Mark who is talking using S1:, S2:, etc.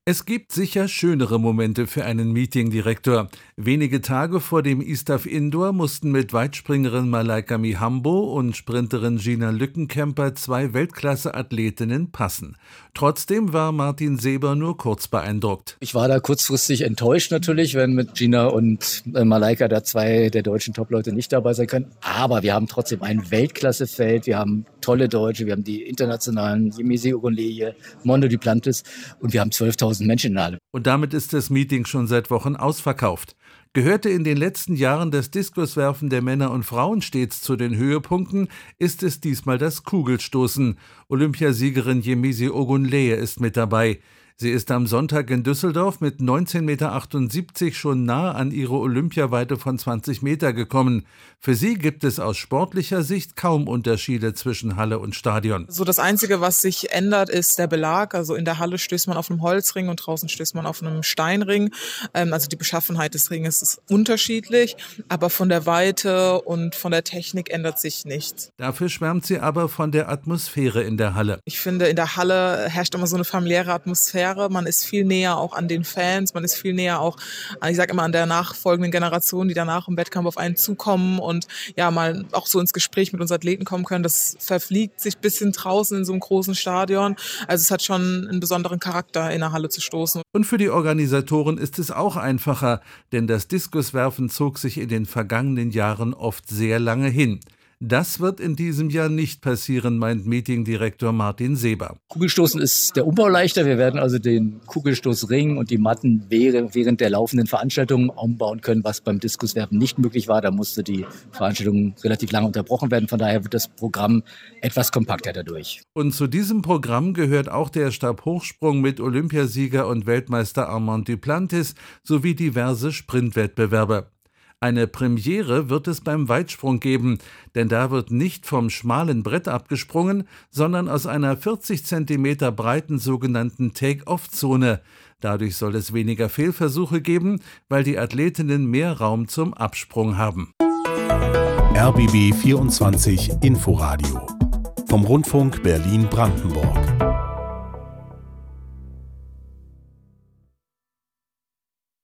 S1: Es gibt sicher schönere Momente für einen Meetingdirektor. Wenige Tage vor dem ISTAF Indoor mussten mit Weitspringerin Malaika Mihambo und Sprinterin Gina Lückenkämper 2 Weltklasse-Athletinnen passen. Trotzdem war Martin Seber nur kurz beeindruckt.
S2: Ich war da kurzfristig enttäuscht natürlich, wenn mit Gina und Malaika da 2 der deutschen Top-Leute nicht dabei sein können. Aber wir haben trotzdem ein Weltklassefeld, wir haben tolle Deutsche, wir haben die internationalen Yemisi Ogunleye, Mondo Duplantis und wir haben 12.000 Menschen in der Halle.
S1: Und damit ist das Meeting schon seit Wochen ausverkauft. Gehörte in den letzten Jahren das Diskuswerfen der Männer und Frauen stets zu den Höhepunkten, ist es diesmal das Kugelstoßen. Olympiasiegerin Yemisi Ogunleye ist mit dabei. Sie ist am Sonntag in Düsseldorf mit 19,78 Meter schon nah an ihre Olympiaweite von 20 Meter gekommen. Für sie gibt es aus sportlicher Sicht kaum Unterschiede zwischen Halle und Stadion.
S3: So das Einzige, was sich ändert, ist der Belag. Also in der Halle stößt man auf einem Holzring und draußen stößt man auf einem Steinring. Also die Beschaffenheit des Ringes ist unterschiedlich, aber von der Weite und von der Technik ändert sich nichts.
S1: Dafür schwärmt sie aber von der Atmosphäre in der Halle.
S3: Ich finde, in der Halle herrscht immer so eine familiäre Atmosphäre. Man ist viel näher auch an den Fans, man ist viel näher auch, ich sage immer, an der nachfolgenden Generation, die danach im Wettkampf auf einen zukommen und ja mal auch so ins Gespräch mit uns Athleten kommen können. Das verfliegt sich ein bisschen draußen in so einem großen Stadion. Also es hat schon einen besonderen Charakter, in der Halle zu stoßen.
S1: Und für die Organisatoren ist es auch einfacher, denn das Diskuswerfen zog sich in den vergangenen Jahren oft sehr lange hin. Das wird in diesem Jahr nicht passieren, meint Meetingdirektor Martin Seber.
S2: Kugelstoßen ist der Umbau leichter. Wir werden also den Kugelstoßring und die Matten während der laufenden Veranstaltung umbauen können, was beim Diskuswerfen nicht möglich war. Da musste die Veranstaltung relativ lange unterbrochen werden. Von daher wird das Programm etwas kompakter dadurch.
S1: Und zu diesem Programm gehört auch der Stabhochsprung mit Olympiasieger und Weltmeister Armand Duplantis sowie diverse Sprintwettbewerbe. Eine Premiere wird es beim Weitsprung geben, denn da wird nicht vom schmalen Brett abgesprungen, sondern aus einer 40 Zentimeter breiten sogenannten Take-Off-Zone. Dadurch soll es weniger Fehlversuche geben, weil die Athletinnen mehr Raum zum Absprung haben.
S4: RBB 24 Inforadio vom Rundfunk Berlin-Brandenburg.